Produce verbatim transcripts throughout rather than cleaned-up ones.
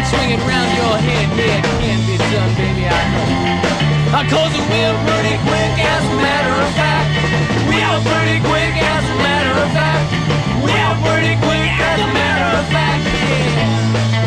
swing it round your head. Yeah, it can be done, baby, I know. Cause we're pretty quick, as a matter of fact. We are pretty quick, as a matter of fact. We are pretty quick, as a matter of fact, yeah.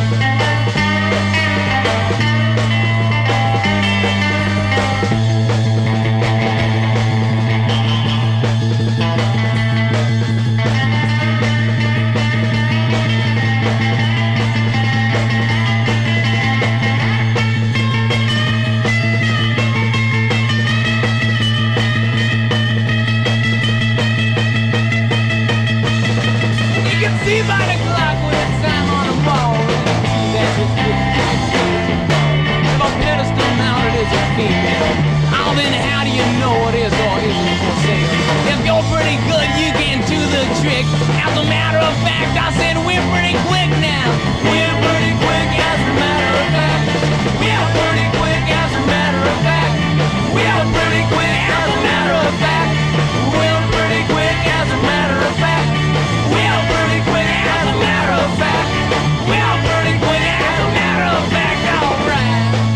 See by the clock when it's time on the ball. That's just if a pedestal mounted is a female, oh, then how do you know what is or isn't for sale? If you're pretty good, you can do the trick. As a matter of fact, I said we're pretty quick now. We're pretty quick, as a matter of fact. We're pretty quick, as a matter of fact. We're pretty quick, as a matter of fact. We're pretty quick, as a matter of fact. We're pretty quick, as a matter of fact. We're pretty quick, as a matter of fact. All right.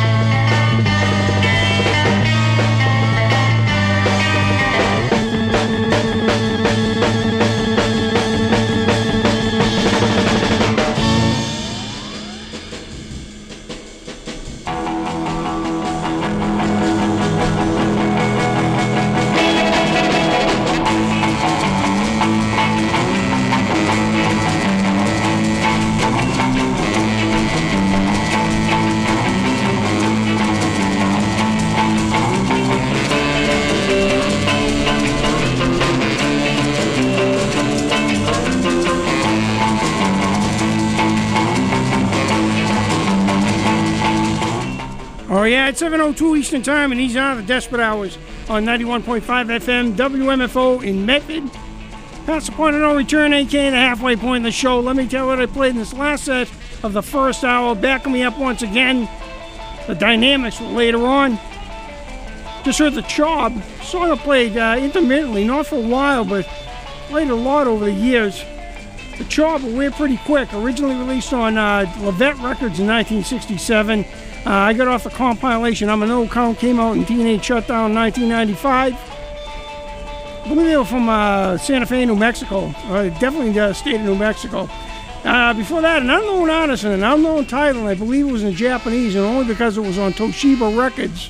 Oh, yeah, it's seven oh two Eastern Time, and these are the Desperate Hours on ninety-one point five F M, W M F O in Medford. Past the point of no return, a k a the halfway point in the show. Let me tell you what I played in this last set of the first hour. Backing me up once again, the Dynamics were later on. Just heard the Chob, song I played uh, intermittently, not for a while, but played a lot over the years. The Chob were pretty quick, originally released on uh, Levette Records in nineteen sixty-seven. Uh, I got off the compilation I'm an Old Count, came out in Teenage Shutdown in nineteen ninety-five. I believe they were from uh, Santa Fe, New Mexico. Uh, definitely the state of New Mexico. Uh, before that, an unknown artist and an unknown title, and I believe it was in Japanese, and only because it was on Toshiba Records.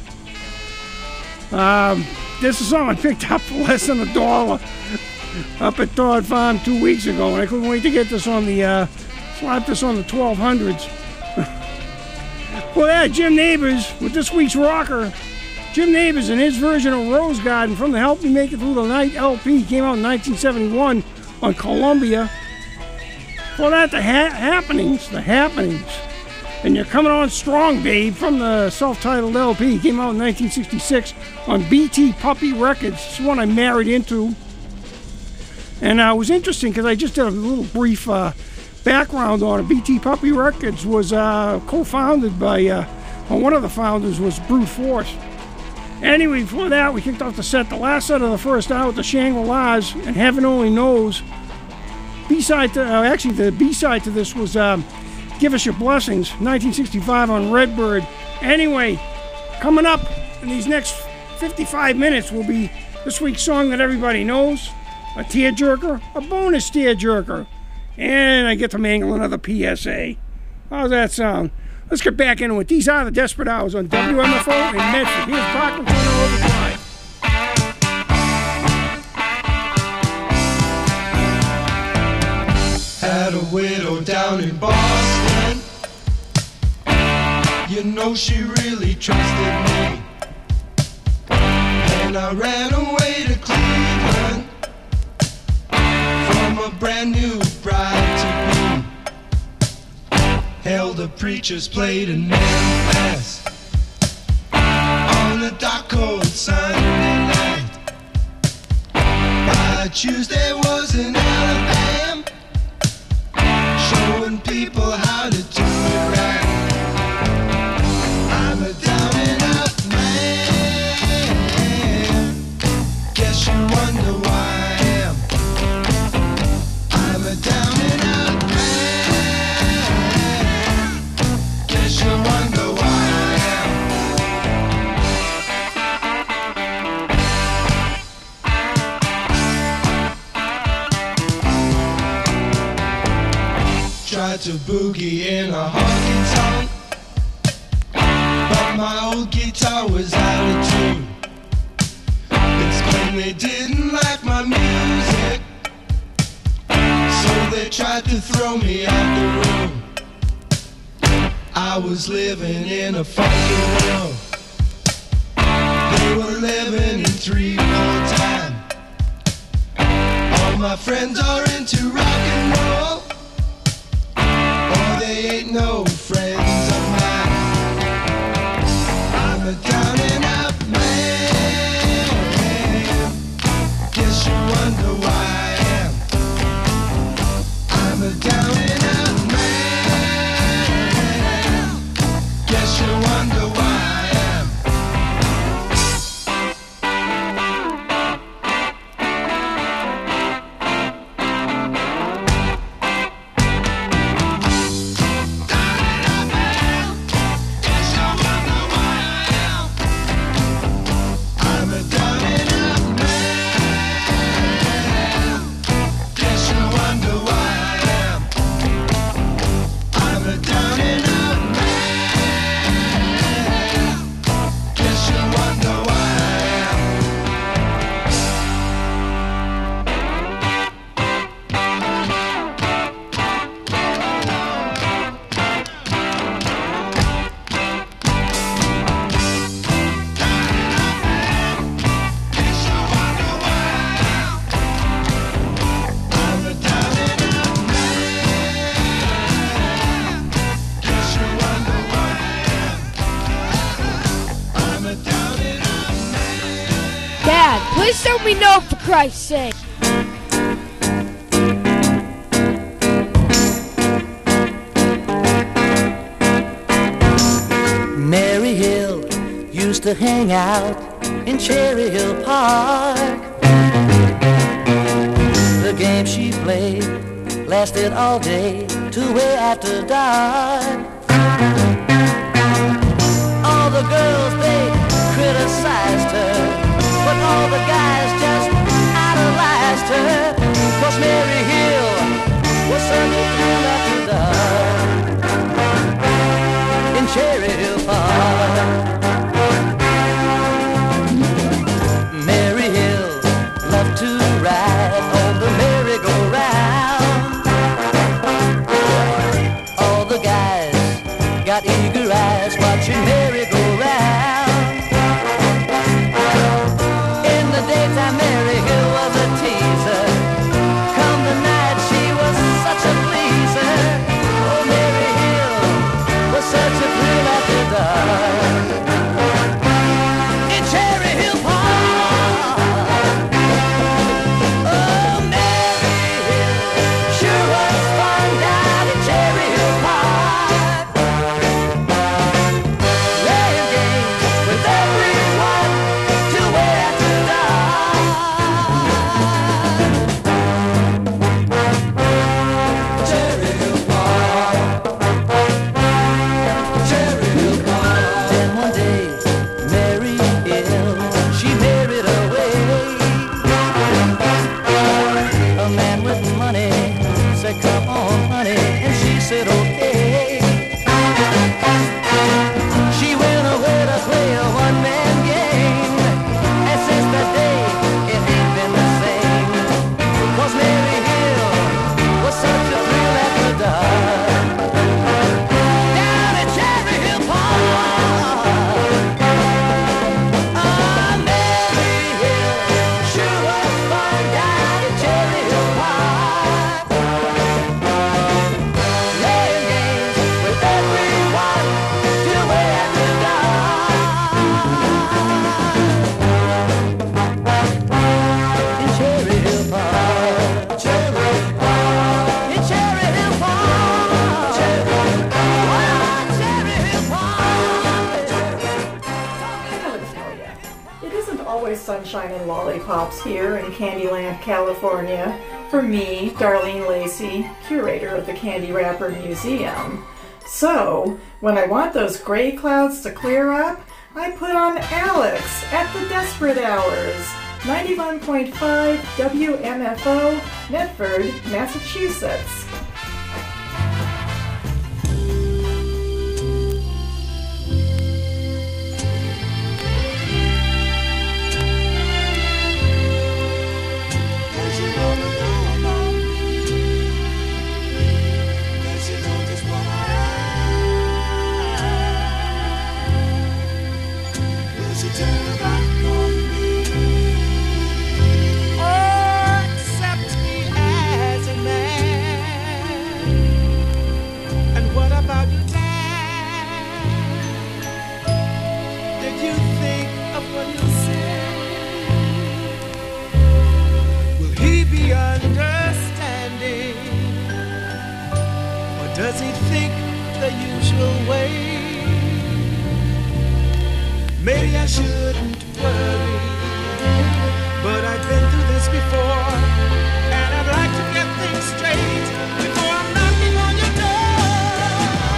Um, this is something I picked up for less than a dollar up at Todd Farm two weeks ago, and I couldn't wait to get this on the, uh, slap this on the twelve hundreds. Well, yeah, Jim Nabors with this week's rocker. Jim Nabors and his version of Rose Garden from the Help Me Make It Through the Night L P came out in nineteen seventy-one on Columbia. Well, that, the ha- happenings, the happenings. And You're Coming On Strong, Babe, from the self-titled L P. Came out in nineteen sixty-six on B T Puppy Records. It's one I married into. And uh, it was interesting because I just did a little brief uh, background on it. B T Puppy Records was uh, co-founded by, uh, well, one of the founders was Brute Force. Anyway, before that, we kicked off the set, the last set of the first hour with the Shangri-Las, and Heaven Only Knows. B-side to, uh, actually, the B-side to this was um, Give Us Your Blessings, nineteen sixty-five on Redbird. Anyway, coming up in these next fifty-five minutes will be this week's song that everybody knows, a tearjerker, a bonus tearjerker, and I get to mangle another P S A. How's that sound? Let's get back into it. These are the Desperate Hours on W M F O in Medford. Here's Parkland Corner Overdrive. Had a widow down in Boston. You know she really trusted me. And I ran away to Cleveland from a brand new bride to be. Held a preacher's plate in Memphis on a dark cold Sunday night. By Tuesday was in Alabama, showing people how to do it right. I'm a down and out man. Guess you wonder why I am. I'm a down and out man. to boogie in a honky tonk, but my old guitar was out of tune. Explained they didn't like my music, so they tried to throw me out the room. I was living in a funky world. They were living in three-four time. All my friends are into rock and roll, or they ain't no friends of mine. I'm a down and out man. Guess you wonder why I am. I'm a down and out man. Guess you wonder why I am. Please let me know, for Christ's sake. Mary Hill used to hang out in Cherry Hill Park. The game she played lasted all day to way after dark. All the girls, they criticized her, but all the guys just idolized her, 'cause Mary Hill was such a thrill after dark in Cherry Hill Park. Mary Hill loved to ride on the merry-go-round. All the guys got eager eyes watching Mary go round. Daytime Mary Hill was a teaser. Come the night she was such a pleaser. Oh, Mary Hill was such a thrill after dark in Cherry Hill Park. Oh, Mary Hill sure was fun down in Cherry Hill Park. Playing games with everyone till way after dark. Come on, honey, and she said, okay. She went away to play a one-man game, and since that day, it ain't been the same, 'cause Mary Hill was such a thrill after dark down at Cherry Hill Park. Oh, Mary Hill sure was fun down at Cherry Hill Park. Sunshine and lollipops here in Candyland, California. For me, Darlene Lacey, curator of the Candy Wrapper Museum. So, when I want those gray clouds to clear up, I put on Alex at the Desperate Hours, ninety-one point five W M F O, Medford, Massachusetts. Does he think the usual way? Maybe I shouldn't worry, but I've been through this before, and I'd like to get things straight before I'm knocking on your door.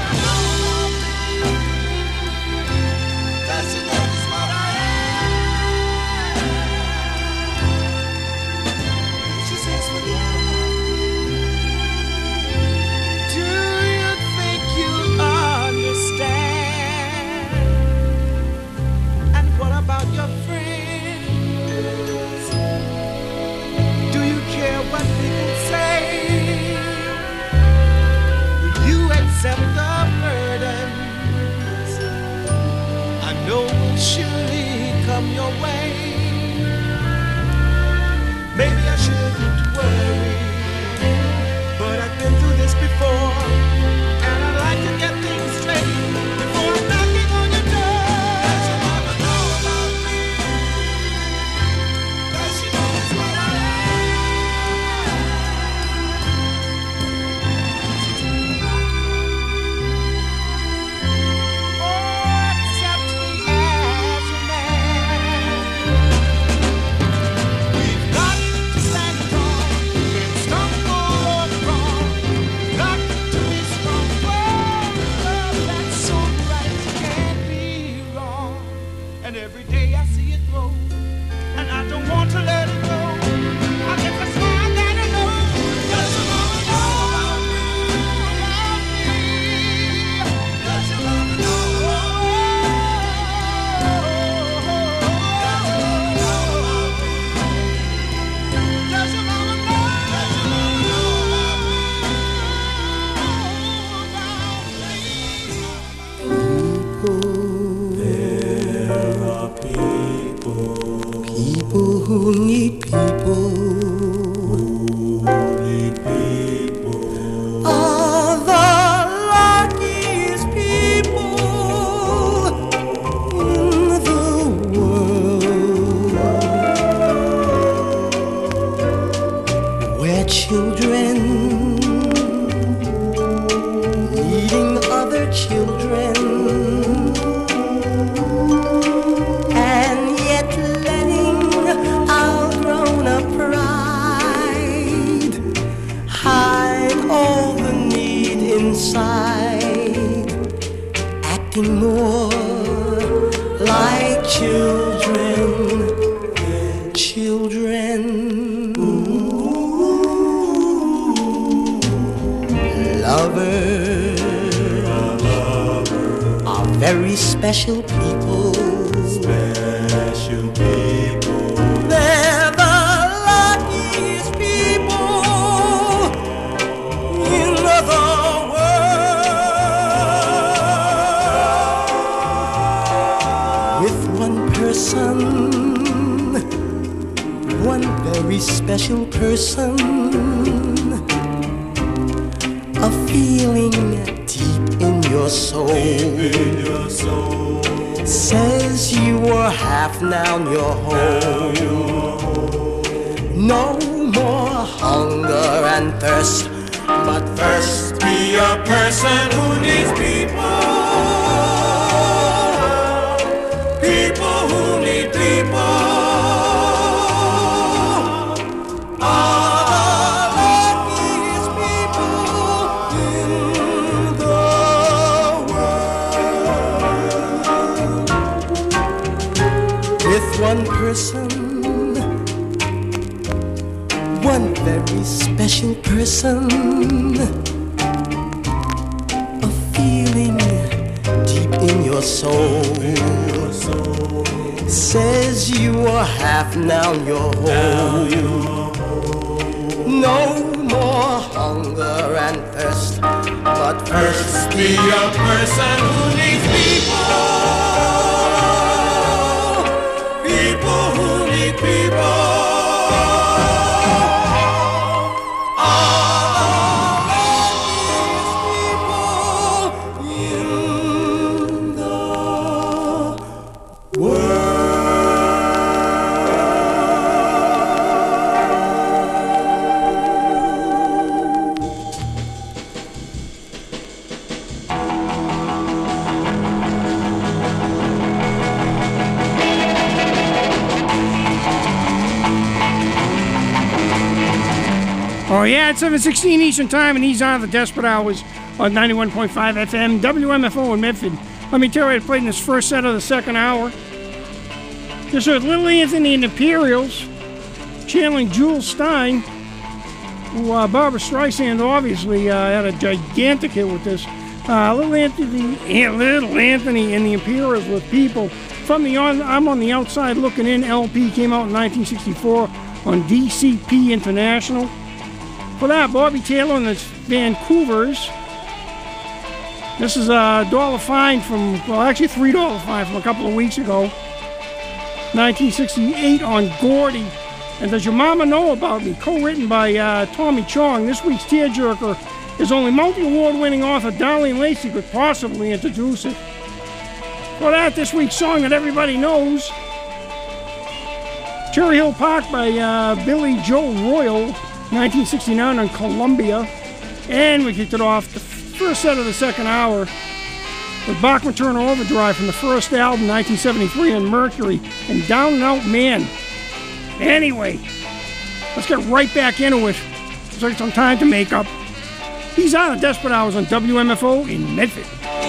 Does she notice what I am? She says, well, yeah. About your friends, do you care what people say? Will you accept the burdens I know will surely come your way? Maybe I shouldn't worry, but I've been through this before, and I'd like to get things straight before I'm knocking on your door. Every day I see it grow, and I don't want to let it go. I guess that's why I gotta know. Does your mama know about me? About me? Does your mama know? Does your mama know about me? People who need people, who need people, are the luckiest people in the world. Where children needing other children, inside, acting more like children, children. Lovers are very special people. Special people. They're the luckiest people in the person, one very special person, a feeling deep in your soul, deep in your soul. Says you were half, now you're whole. No more hunger and thirst, but first be a person who needs people. People who need people are the luckiest people in the world. With one person, one very special person, a feeling deep in your soul, says you are half, now you're whole. No more hunger and thirst, but first be a person who needs people. Oh, yeah, it's seven sixteen Eastern Time, and he's on the Desperate Hours on ninety-one point five F M, W M F O in Medford. Let me tell you, I played in this first set of the second hour. Just heard Little Anthony and the Imperials channeling Jules Stein, who uh, Barbara Streisand obviously uh, had a gigantic hit with this. Uh, Little Anthony, yeah, Little Anthony and the Imperials with People. From the on, I'm on the Outside Looking In L P came out in nineteen sixty-four on D C P International. For that, Bobby Taylor and the Vancouvers. This is a dollar fine from, well, actually three dollar fine from a couple of weeks ago. nineteen sixty-eight on Gordy. And Does Your Mama Know About Me? Co-written by uh, Tommy Chong. This week's tearjerker is only multi-award winning author Darlene Lacey could possibly introduce it. For that, this week's song that everybody knows, Cherry Hill Park by uh, Billy Joe Royal, nineteen sixty-nine on Columbia. And we kicked it off the first set of the second hour with Bachman Turner Overdrive from the first album, nineteen seventy-three, on Mercury, and Down and Out Man. Anyway, let's get right back into it. Let's take some time to make up. He's on the Desperate Hours on W M F O in Medford.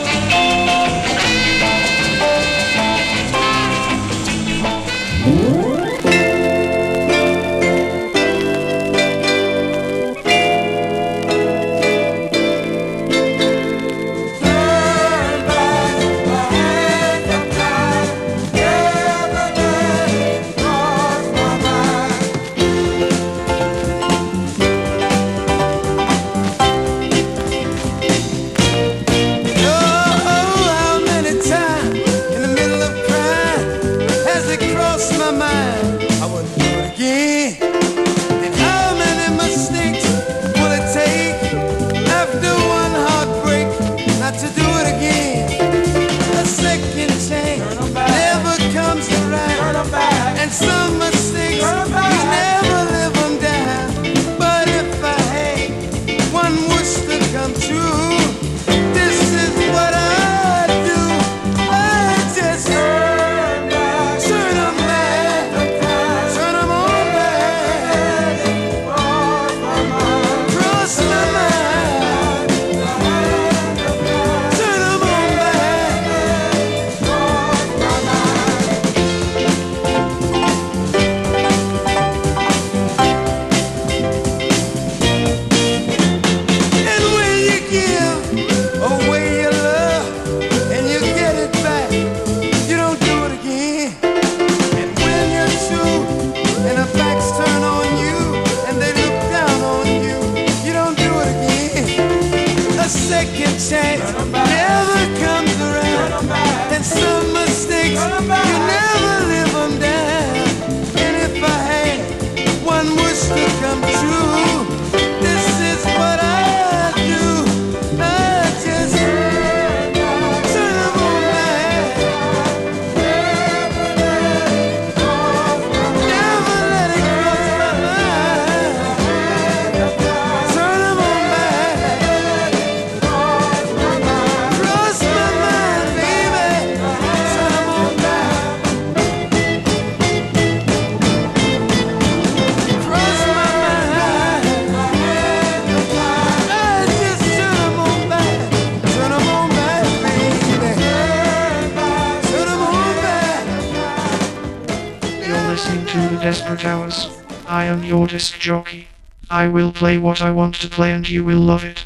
I am your disc jockey. I will play what I want to play and you will love it.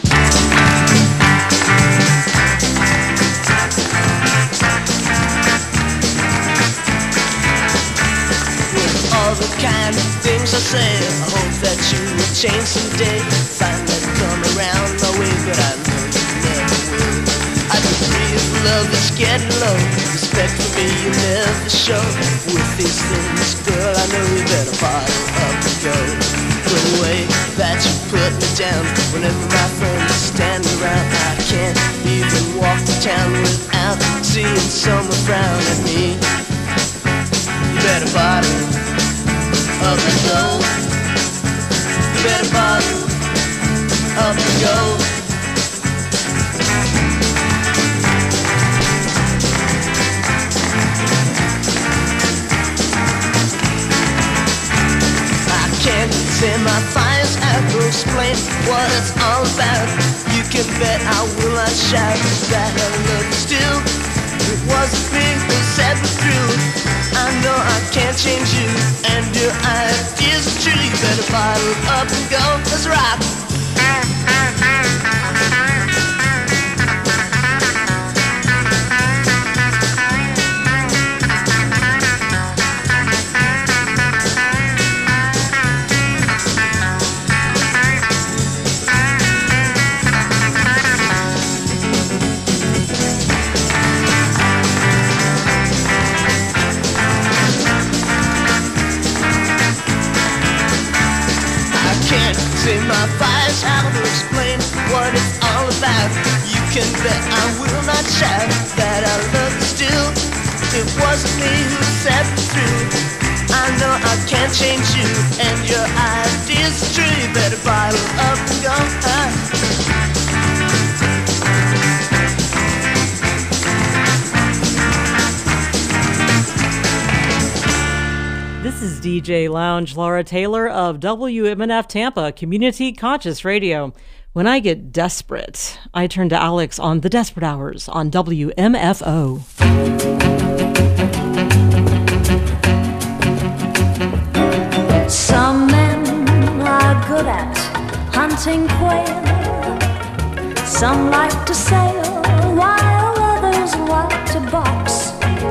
With all the kind of things I say, I hope that you will change someday. Find that come around my way, but I know you never will. I can breathe love that's getting low. Respect for me you never show. With these things, girl, I know you better bottle up and go. The way that you put me down, whenever my friends stand around, I can't even walk the town without seeing someone frown at me. You better bottle up and go. You better bottle up and go. Can't say my fire's out, explain what it's all about. You can bet I will not shout that I love you still. It wasn't me who set me through. I know I can't change you, and your ideas are true. You better bottle up and go, let's rock. Say my fire's how to explain what it's all about. You can bet I will not shout that I love you still. It wasn't me who set me through. I know I can't change you, and your ideas are true. You better bottle up and go high. This is D J Lounge Laura Taylor of W M N F Tampa, Community Conscious Radio. When I get desperate, I turn to Alex on The Desperate Hours on W M F O. Some men are good at hunting quail. Some like to sail, while others like to box.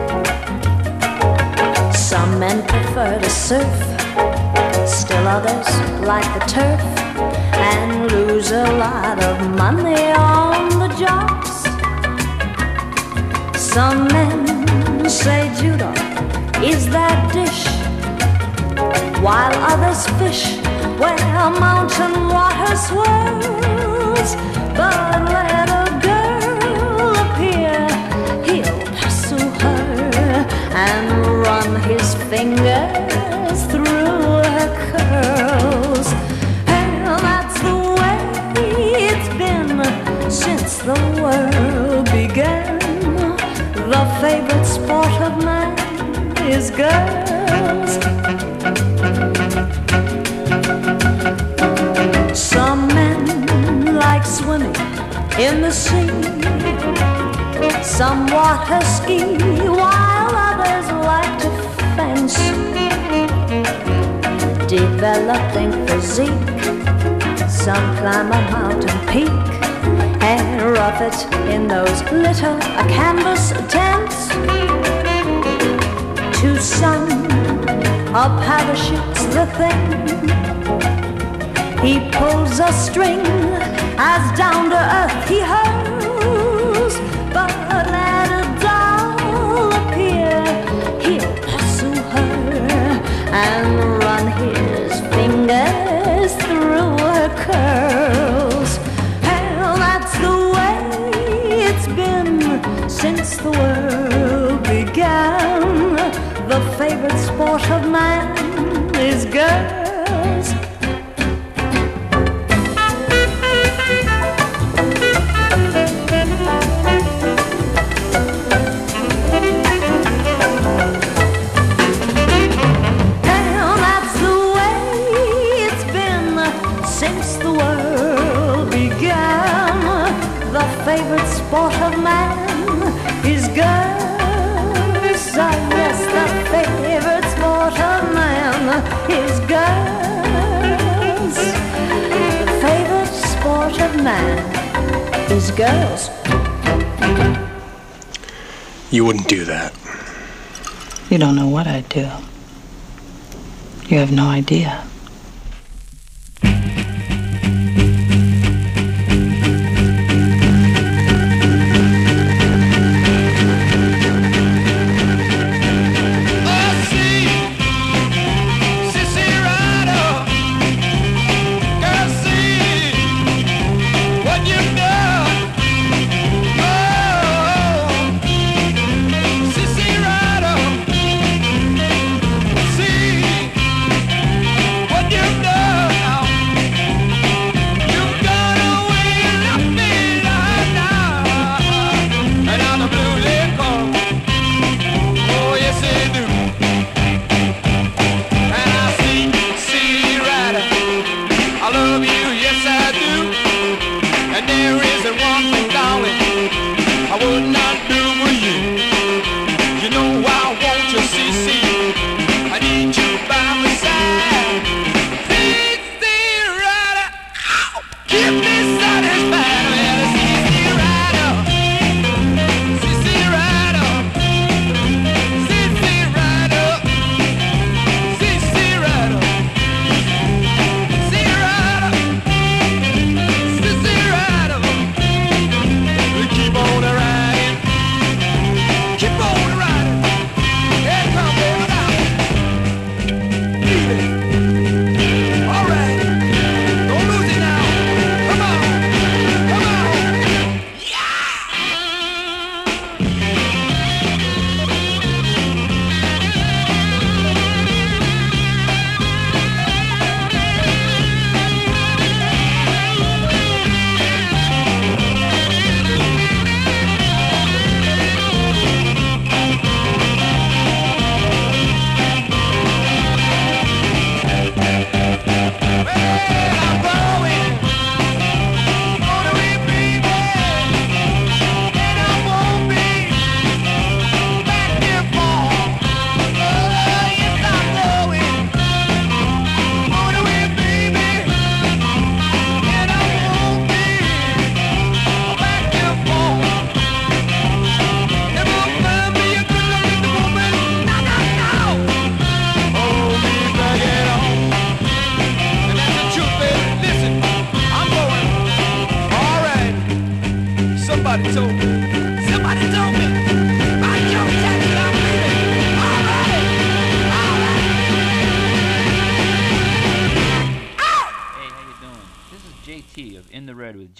Some men prefer to surf, still others like the turf and lose a lot of money on the jocks. Some men say judo is that dish, while others fish where mountain water swirls. But let a girl appear, he'll pursue her and run his fingers through her curls. And that's the way it's been since the world began. The favorite sport of man is girls. Some men like swimming in the sea, some water ski, while others like to fence. Developing physique, some climb a mountain peak and rough it in those little canvas tents. To some, a parachute's the thing. He pulls a string as down to earth he hurls. But let a doll appear, he'll pursue her and run his fingers through her curls. Hell, that's the way it's been since the world began. The favorite sport of man is girls. Favorite sport of man is girls. Ah, yes, the favorite sport of man is girls. The favorite sport of man is girls. You wouldn't do that. You don't know what I'd do. You have no idea. What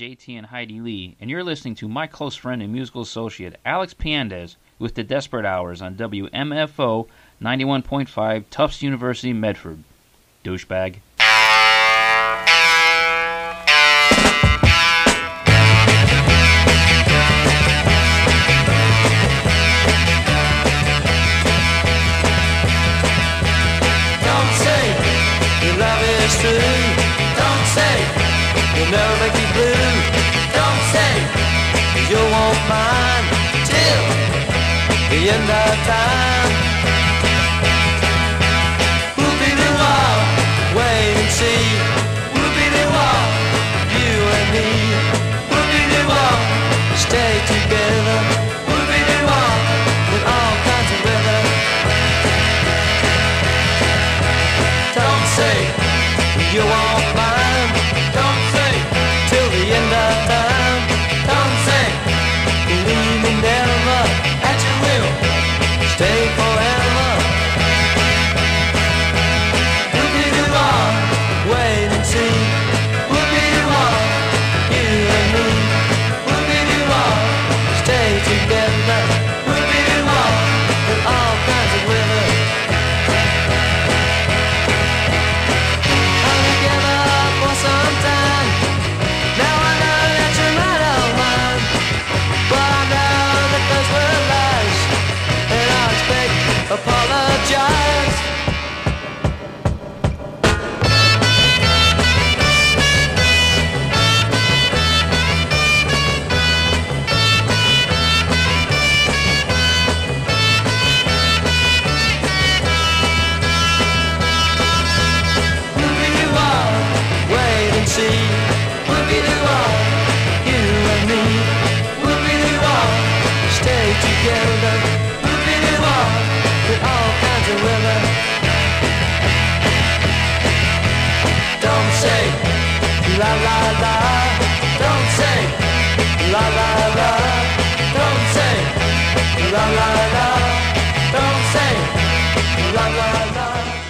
J T and Heidi Lee, and you're listening to my close friend and musical associate, Alex Piandez, with the Desperate Hours on W M F O ninety-one point five, Tufts University, Medford. Douchebag. Don't say your love is true. Don't say you'll never make me blue. Don't say you won't mind till the end of time. Whoopie-doo-wah, wait and see. Whoopie-doo-wah, you and me. Whoopie-doo-wah, stay together. Whoopie-doo-wah, with all kinds of weather. Don't say you won't mind. Don't say till the end of time. Don't say believe me never, that you will stay forever. Whoopie-doo-wah, wait and see. Whoopie-doo-wah, you and me. Whoopie-doo-wah, stay together. Whoopie-doo-wah, with all kinds of weather. Hung together for some time. Now I know that you're not of mine. But I know that those were lies, and I expect apologize. Whoopie-doo-wah, wait and see. Whoopie-doo-wah, you and me. Whoopie-doo-wah, stay together. Whoopie-doo-wah, with all kinds of weather. Don't say la la la. Don't say la la la. Don't say la la la. Don't say la la la.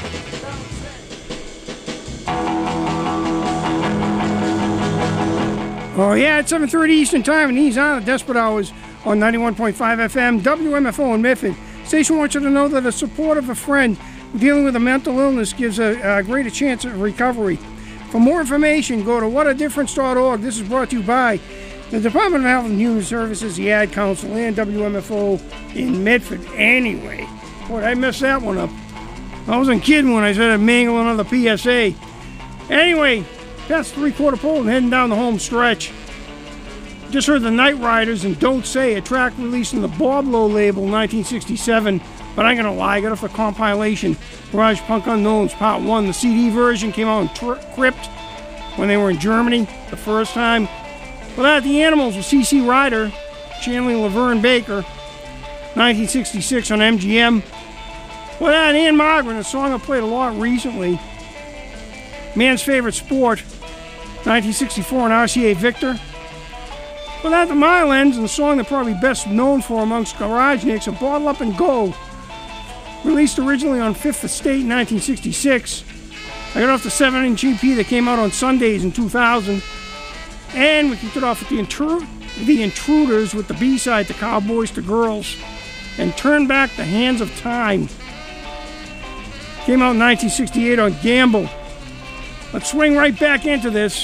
Oh, yeah, it's seven thirty Eastern Time, and he's on the Desperate Hours on ninety-one point five F M, W M F O in Medford. Station wants you to know that a support of a friend dealing with a mental illness gives a, a greater chance of recovery. For more information, go to what a difference dot org. This is brought to you by the Department of Health and Human Services, the Ad Council, and W M F O in Medford. Anyway, boy, I messed that one up. I wasn't kidding when I said I'd mangle another P S A. Anyway, past three-quarter pole and heading down the home stretch. Just heard the Night Riders and Don't Say, a track released in the Bob Lowe label nineteen sixty-seven. But I'm gonna lie, I got off the compilation Garage Punk Unknowns Part one. The C D version came out in Tri- Crypt when they were in Germany the first time. Well, that the Animals with C C Rider, channeling Laverne Baker, nineteen sixty-six on M G M. Well, that Ann Margaret, a song I played a lot recently. Man's Favorite Sport, nineteen sixty-four on R C A Victor. Well, that the Mile Ends, and the song they're probably best known for amongst garage nicks, A Bottle Up and Go, released originally on Fifth Estate in nineteen sixty-six. I got off the seven inch E P that came out on Sundays in two thousand. And we kicked it off with the, intru- the Intruders with the B-side to Cowboys to Girls and Turn Back the Hands of Time. Came out in nineteen sixty-eight on Gamble. Let's swing right back into this.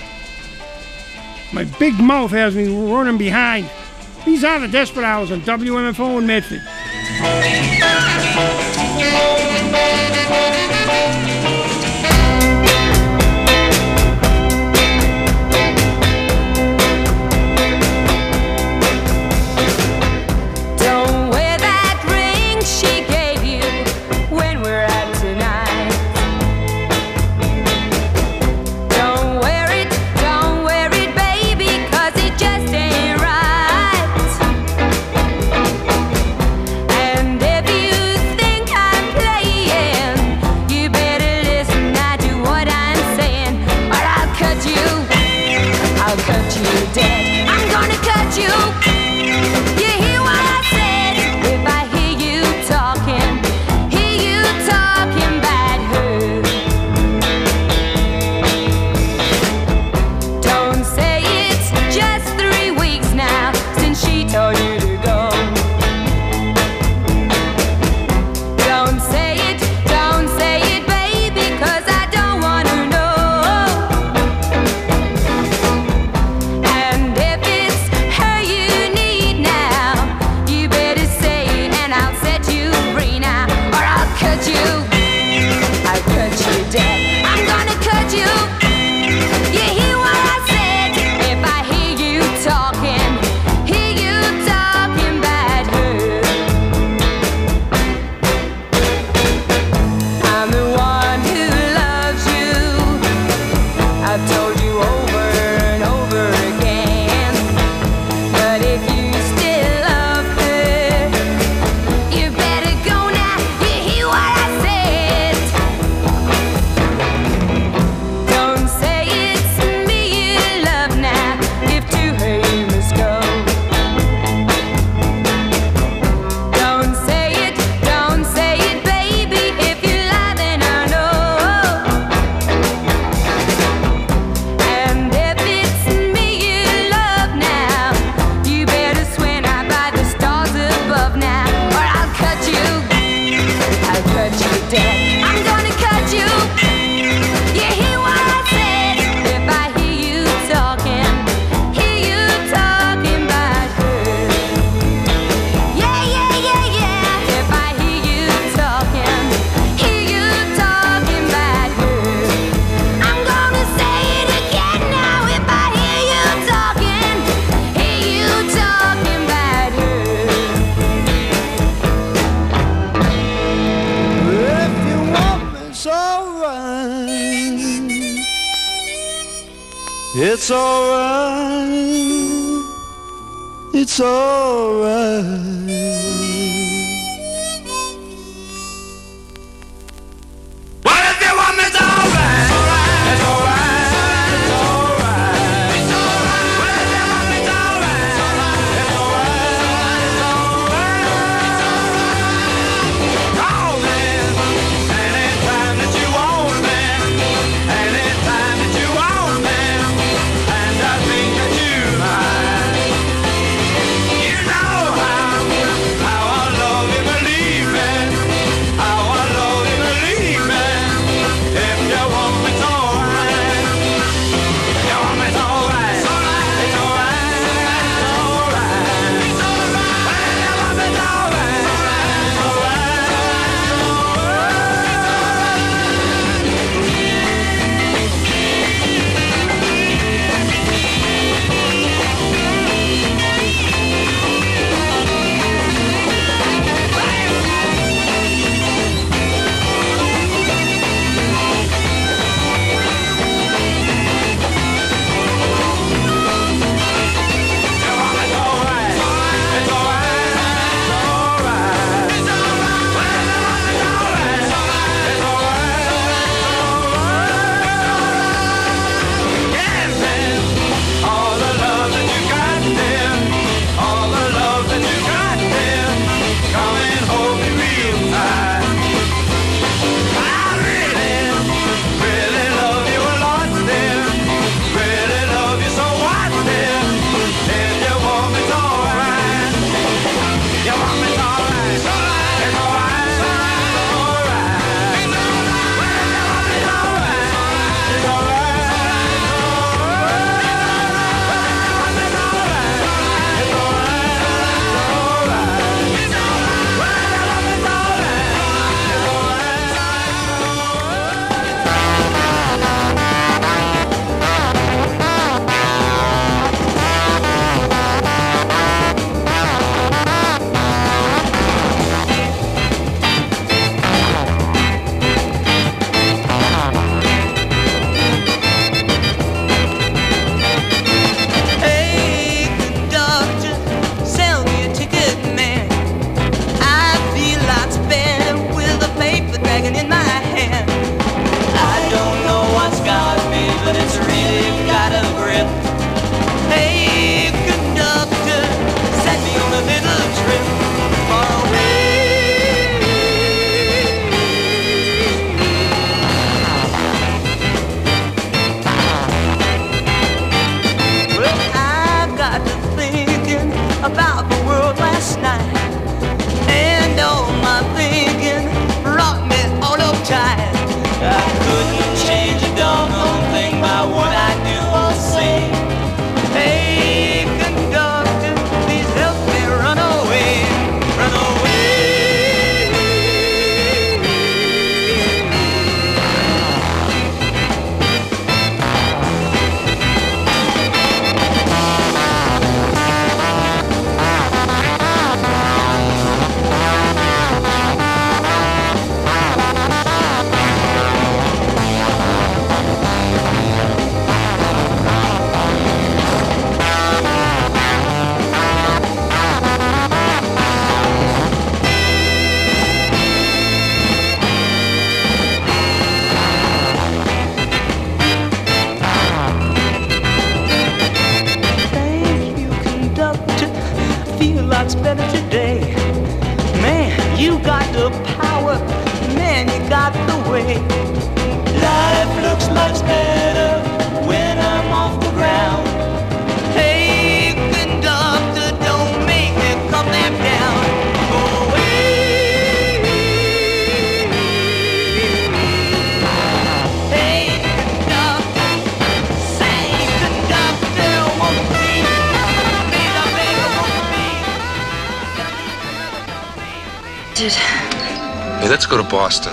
My big mouth has me running behind. These are the Desperate Hours on W M F O in Medford. Don't wear that ring she gave you when we're out tonight. Don't wear it, don't wear it, baby, 'cause it just ain't right. dead. I'm gonna cut you. You hear what I said? If I hear you talking, hear you talking about her. Yeah, yeah, yeah, yeah. If I hear you talking, hear you talking about her. I'm gonna say it again now. If I hear you talking, hear you talking about her. If you want me, it's alright. It's alright. It's alright. Well, if you want me, it's alright. It's alright. It's alright. It's alright. Well, if you want me, it's alright. It's alright. It's alright. Call me anytime that you want me. Anytime that you want me. And I think that you might. You know how, how I love you, believe me. How I love you, believe me. If you want me, it's alright. You want me, it's alright. It's alright. It's alright. It's alright. Well, you want me, it's alright. It's all the love that you got there, all the love that you got there, come and hold me real tight. I really, really love you a lot there, really love you so what there. If you want me, it's alright. You want me, it's alright. It's alright. It's alright. It's alright. It's alright. Well, you want me, it's alright. It's alright. Hey, conductor, sell me a ticket, man. I feel like spinning with a paper dragon in my hand. I don't know what's got me, but it's really got a grip. Hey, conductor, set me on a little trip far away. Well, I got to thinking about the world last night, and all my thinking brought me all uptight. I couldn't change a doggone thing by what I do or say. Hey, conductor, please help me run away, run away. Thank you, conductor. I feel lots better today. Man, you got the power. Man, you got the way. Life looks much better when I'm off the ground. Hey, conductor, don't make me come back down. Go away. exhausted. Hey, let's go to Boston.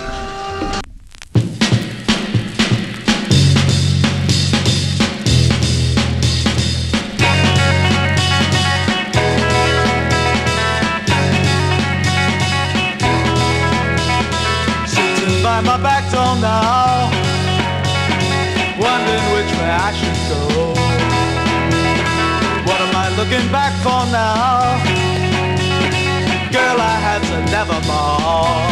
Sitting by my back door now, wondering which way I should go. What am I looking back for now? Girl, I had to nevermore.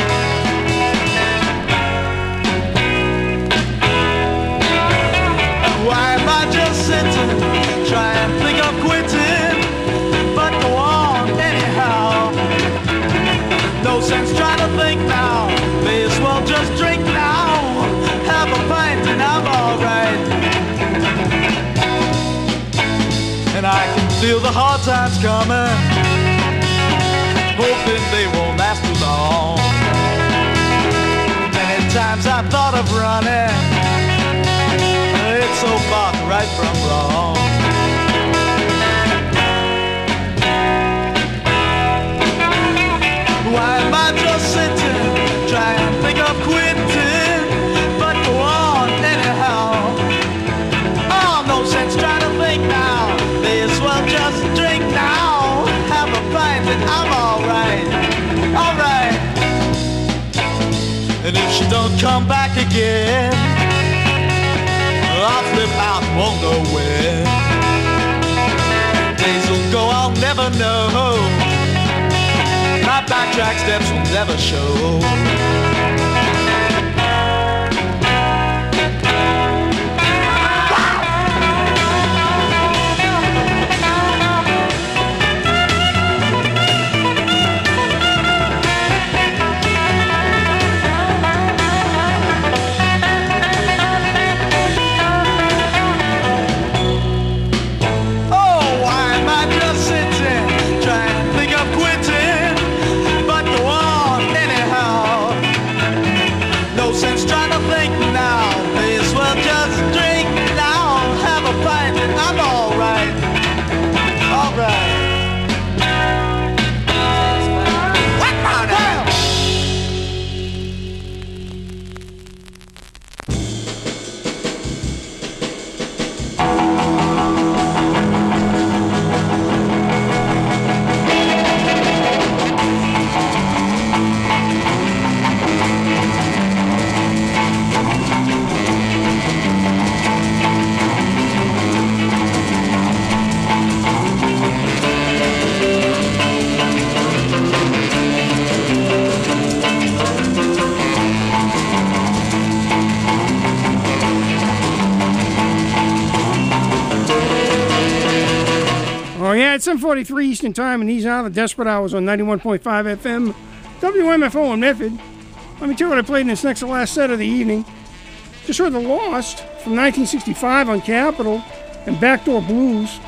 Why am I just sitting, try and think of quitting, but go on anyhow? No sense trying to think now, may as well just drink now. Have a pint and I'm alright. And I can feel the hard times coming, hoping they won't last too long. Many times I thought of running, it's so far right from wrong. Why am I just sitting, trying to think of quitting, but go on anyhow? Oh, no sense trying to think now, may as well just drink now. Have a pint and I'm alright, alright. And if she don't come back again, I'll flip out, won't know when. Days will go, I'll never know. My backtrack steps will never show. It's seven forty-three Eastern Time, and these are the Desperate Hours on ninety-one point five F M, W M F O in Medford. Let me tell you what I played in this next to last set of the evening. Just heard The Lost from nineteen sixty-five on Capitol and Backdoor Blues.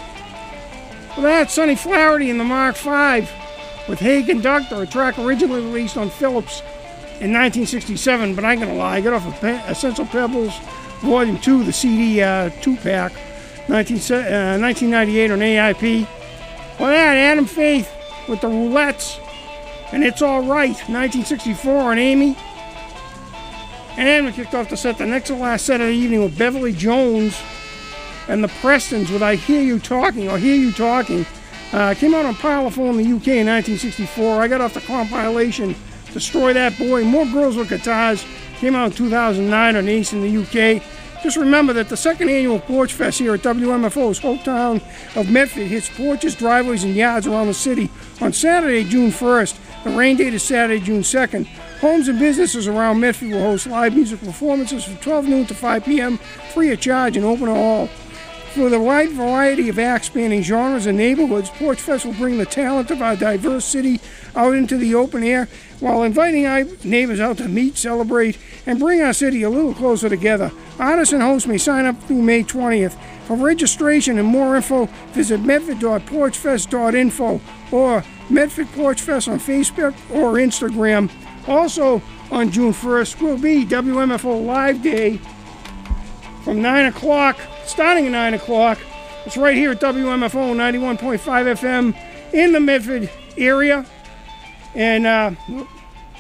For that, Sonny Flaherty and the Mark five with Hey Conductor, a track originally released on Philips in nineteen sixty-seven, but I ain't gonna lie, I got off of Pe- Essential Pebbles Volume two, the C D uh, two-pack, nineteen, uh, nineteen ninety-eight on A I P. Well, that, Adam Faith with the Roulettes, and It's All Right, nineteen sixty-four on Amy. And we kicked off the set, the next to last set of the evening with Beverly Jones and the Prestons with I Hear You Talking, or Hear You Talking. Uh, came out on Parlophone in the U K in nineteen sixty-four. I got off the compilation Destroy That Boy. More Girls with Guitars came out in two thousand nine on Ace in the U K. Just remember that the second annual Porch Fest here at W M F O's hometown of Medford hits porches, driveways, and yards around the city on Saturday, June first. The rain date is Saturday, June second. Homes and businesses around Medford will host live music performances from twelve noon to five p.m. free of charge and open to all. For the wide variety of acts spanning genres and neighborhoods, Porch Fest will bring the talent of our diverse city out into the open air while inviting our neighbors out to meet, celebrate, and bring our city a little closer together. Artists and hosts may sign up through May twentieth. For registration and more info, visit medford dot porch fest dot info or Medford Porch Fest on Facebook or Instagram. Also, on June first will be W M F O Live Day from nine o'clock, starting at nine o'clock. It's right here at W M F O ninety-one point five F M in the Medford area. And uh,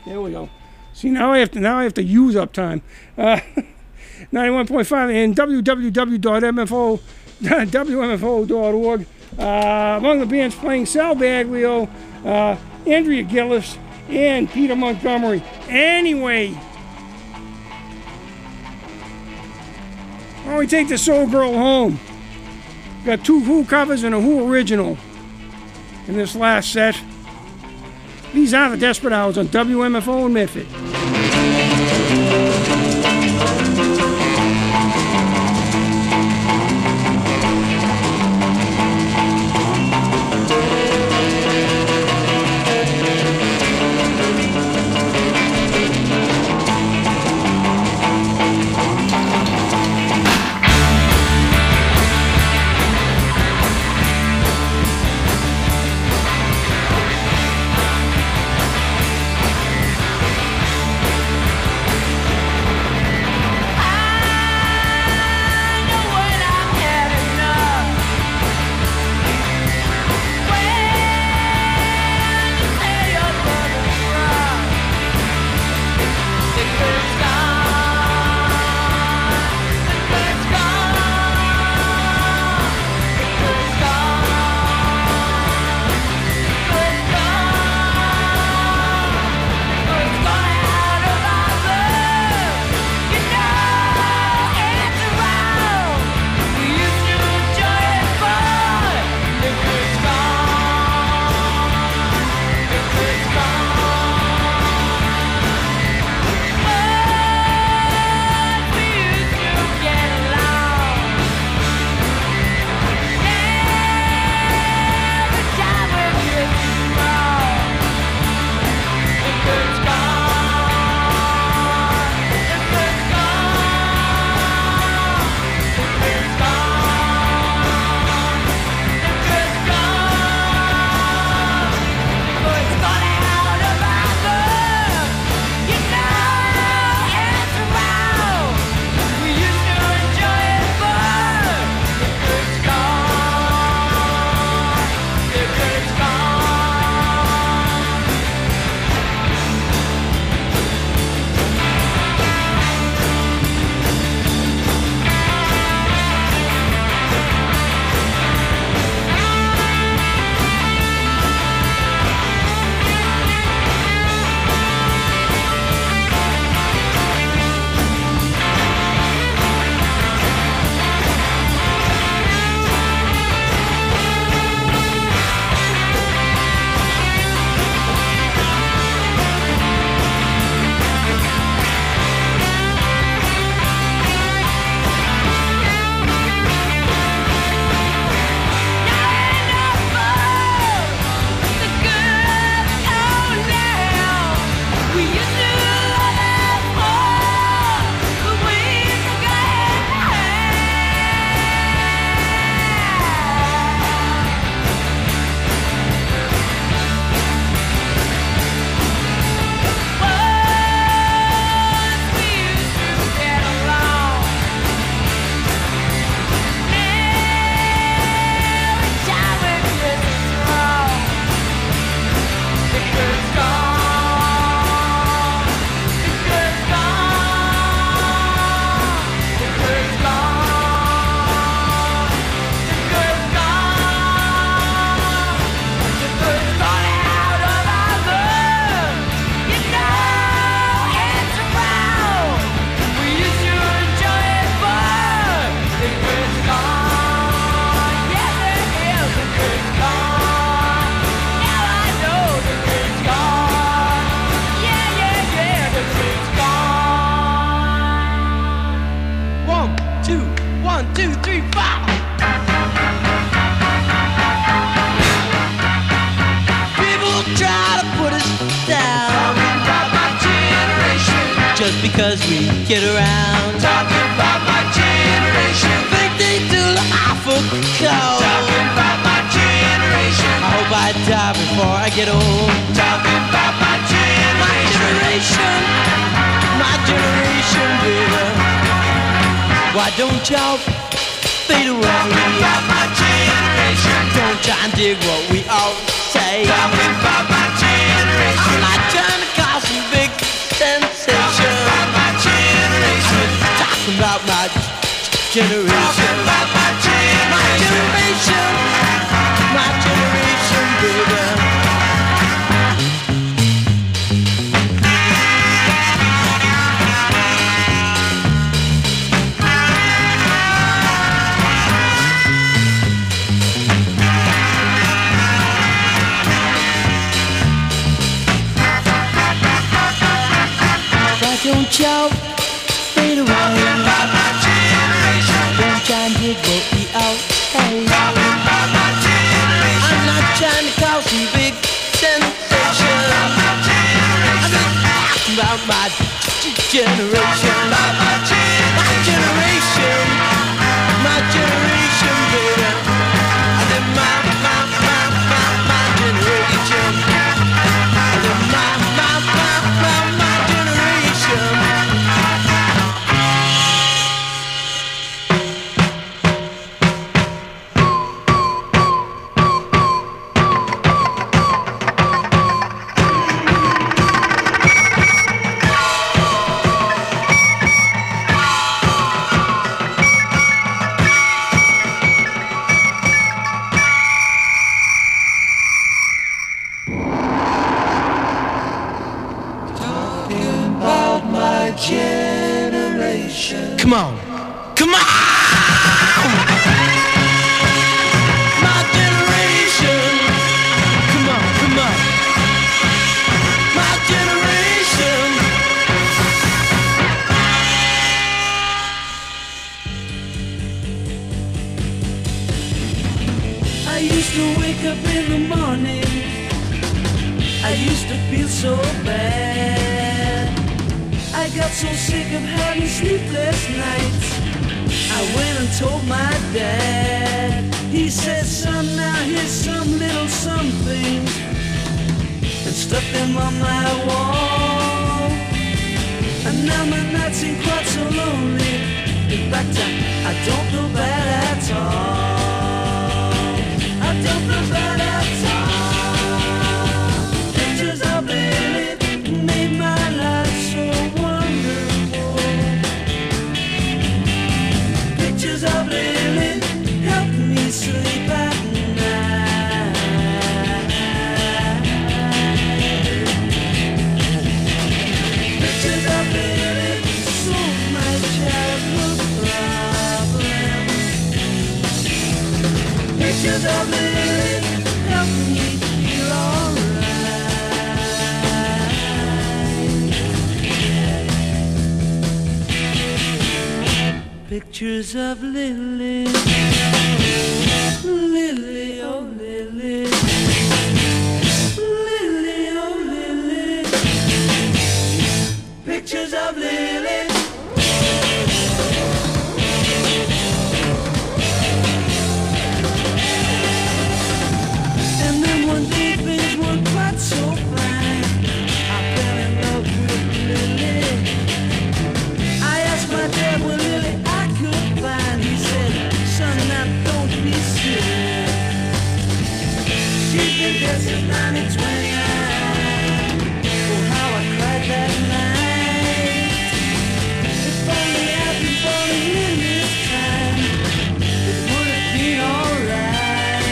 There we go. See, now I have to now I have to use up time. Uh, ninety-one point five and w w w dot m f o w m f o dot org. Uh, among the bands playing, Sal Baglio, uh, Andrea Gillis, and Peter Montgomery. Anyway, why don't we take the Soul Girl home? Got two Who covers and a Who original in this last set. These are the Desperate Hours on W M F O and Medford. just because we get around. Talking about my generation. Think they do the awful cold. Talking about my generation. I hope I die before I get old. Talking about my generation. My generation, my generation, baby. Why don't y'all fade away? Talking about my generation. Don't try and dig what we all say. Talking about my generation. I'm not trying to cause some big sensation. Talking about my generation. Talking about my generation. Talking about my generation. My generation, baby. Don't y'all fade away. Talking about my generation. Don't try and dig both me out. Hey. Talking about my generation. I'm not trying to cause some big sensation. Talking about my generation. I'm just talking about my generation. About my generation. My generation, baby. I said my, my, my, my, my generation. I said my, my, my, my, my generation. Come on. Come on! My generation. Come on, come on. My generation. I used to wake up in the morning. I used to feel so bad. I got so sick of having sleepless nights. I went and told my dad. He said, son, now here's some little something, and stuck them on my wall. And now my nights ain't quite so lonely. In fact, I, I don't feel bad at all. I don't feel bad at all. Pictures of Lily made my life so wonderful. Pictures of Lily help me sleep at night. Pictures of Lily solve my childhood problems. Pictures of Lily help me feel alright. Pictures of Lily, Lily, oh Lily, Lily, oh Lily. Pictures of Lily. And then one day things weren't quite so fine. I fell in love with Lily. I asked my dad where Lily I could find. He said, son, now don't be silly. She's been dead since nineteen twenty-nine. Oh, how I cried that night. If only I'd been born in Lily's time, it would have been alright.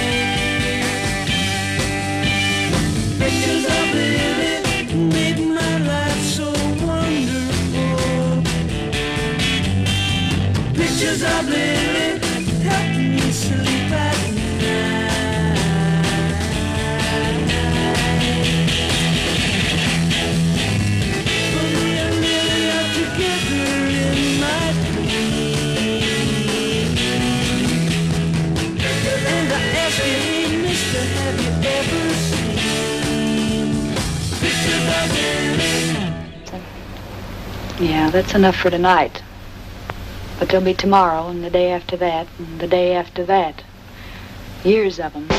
Pictures of Lily made my life so wonderful. Pictures of Lily help me sleep at night. For me and Lily are together in my dream. And I ask you, hey mister, have you ever seen pictures of Lily? Yeah, that's enough for tonight. But there'll be tomorrow, and the day after that, and the day after that. Years of them.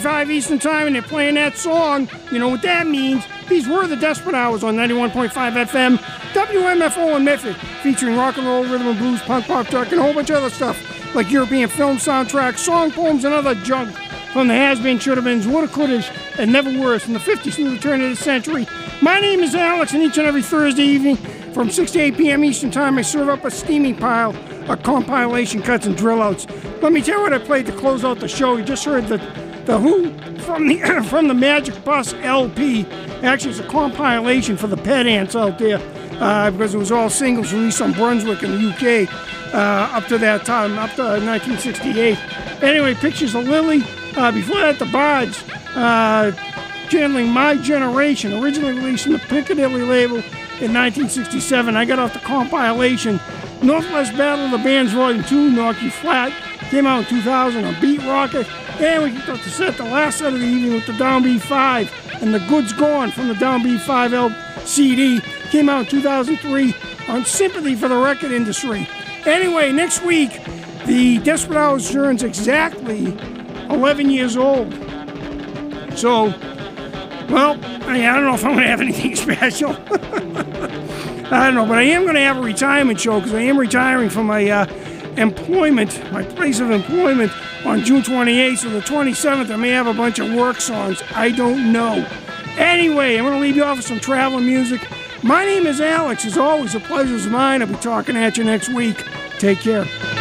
fifty-five Eastern Time, and they're playing that song. You know what that means. These were the Desperate Hours on ninety-one point five F M, W M F O in Medford, featuring rock and roll, rhythm and blues, punk, pop, truck, and a whole bunch of other stuff, like European film soundtracks, song poems, and other junk from the has-been, should-have-beens, woulda-couldas, and never-weres from the fifties through the turn of the century. My name is Alex, and each and every Thursday evening from six to eight p.m. Eastern Time, I serve up a steaming pile of compilation cuts and drill-outs. Let me tell you what I played to close out the show. You just heard the, the Who from the, from the Magic Bus L P. Actually, it's a compilation for the pet ants out there, uh, because it was all singles released on Brunswick in the U K uh, up to that time, up to nineteen sixty-eight. Anyway, Pictures of Lily. Uh, before that, the Bards, uh, channeling My Generation, originally released on the Piccadilly label in nineteen sixty-seven. I got off the compilation Northwest Battle of the Bands Volume two, Knock You Flat, came out in two thousand on Beat Rocket. And we got to set the last set of the evening with the Downbeat five and The Goods Gone from the Downbeat five L C D, came out in two thousand three on Sympathy for the Record Industry. Anyway, next week, the Desperate Hours turns exactly eleven years old. So, well, I, mean, I don't know if I'm going to have anything special. I don't know, but I am going to have a retirement show because I am retiring from my uh, employment, my place of employment on June twenty-eighth. So the twenty-seventh, I may have a bunch of work songs. I don't know. Anyway, I'm going to leave you off with some travel music. My name is Alex. As always, a pleasure's mine. I'll be talking at you next week. Take care.